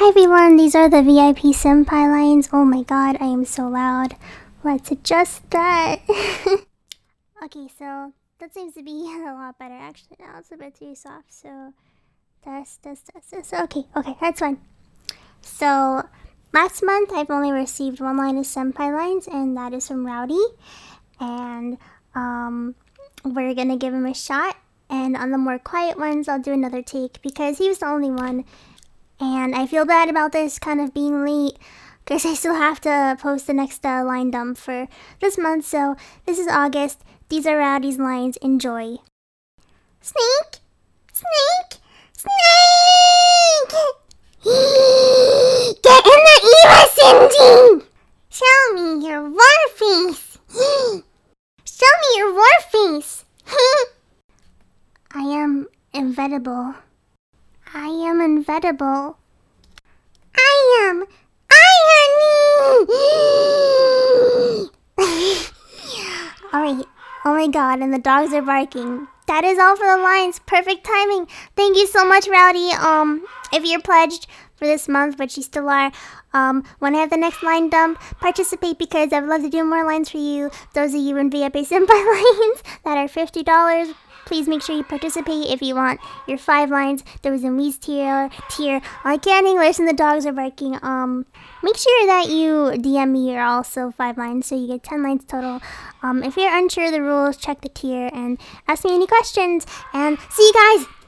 Hi everyone, these are the VIP senpai lines. Oh my god, I am so loud. Let's adjust that. Okay, so that seems to be a lot better. Actually, now it's a bit too soft, so test. Okay, that's fine. So, last month I've only received one line of senpai lines, and that is from Rowdy. And, we're gonna give him a shot. And on the more quiet ones, I'll do another take because he was the only one. And I feel bad about this kind of being late because I still have to post the next line dump for this month. So this is August. These are Rowdy's lines. Enjoy. Snake! Snake! Snake! Get in the Eva Sending! Show me your war face! Show me your war face! I am inevitable. I am inevitable. I am irony! Alright. Oh my god, and the dogs are barking. That is all for the lines. Perfect timing. Thank you so much, Rowdy. If you're pledged for this month, which you still are, when I have the next line dump, participate because I would love to do more lines for you. Those of you in VIP Senpai lines that are $50. Please make sure you participate if you want your 5 lines. There was a Wee's tier. I can't English and the dogs are barking. Make sure that you DM me your also 5 lines so you get 10 lines total. If you're unsure of the rules, check the tier and ask me any questions. And see you guys